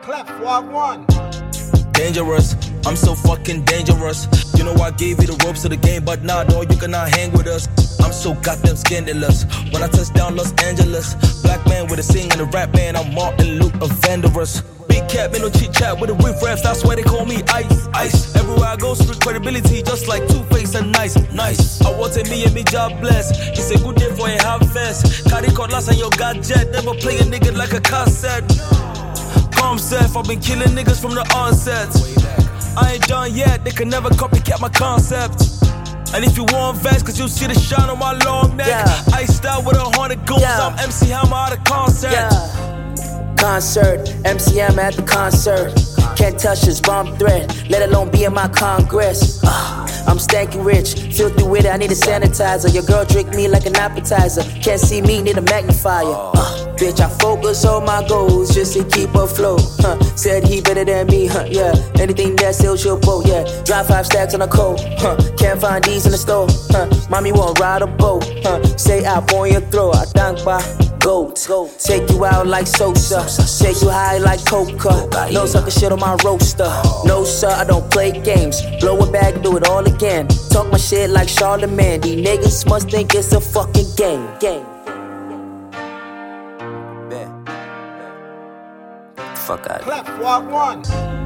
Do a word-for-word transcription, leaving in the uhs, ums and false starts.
Clef, walk one. Dangerous, I'm so fucking dangerous. You know I gave you the ropes to the game, but nah, dog, you cannot hang with us. I'm so goddamn scandalous. When I touch down Los Angeles, black man with a sing and a rap man, I'm Martin Luther Vandross. Big cat, man, no chit chat with the whip raps, that's why they call me Ice, Ice. Everywhere I go, street credibility, just like Two-Face and Nice, Nice. I wanted me and me job blessed. It's a good day for a half fest. Cardi Cutlass and your gadget, never play a nigga like a cassette. Calm self, I've been killing niggas from the onset. I ain't done yet, they can never copycat my concept. And if you want vest, cause you see the shine on my long neck. Yeah. Iced out with a hundred goons, Yeah. I'm M C Hammer out of concert. Yeah. Concert, M C M at the concert. Can't touch this bomb threat, let alone be in my Congress. Uh, I'm stanky rich, filthy with it, I need a sanitizer. Your girl drink me like an appetizer. Can't see me, need a magnifier. Uh, bitch, I focus on my goals just to keep afloat. Huh. Said he better than me, huh, yeah. Anything that sells your boat, yeah. Drive five stacks on a coat, huh. Can't find these in the store, huh. Mommy won't ride a boat, huh. Say up on your throat, I thank by goat. Take you out like Sosa, take you high like Coca. No sucker shit on my roaster. No sir, I don't play games. Blow it back, do it all again. Talk my shit like Charlemagne. These niggas must think it's a fucking game. Game. Fuck out. Clef, walk one.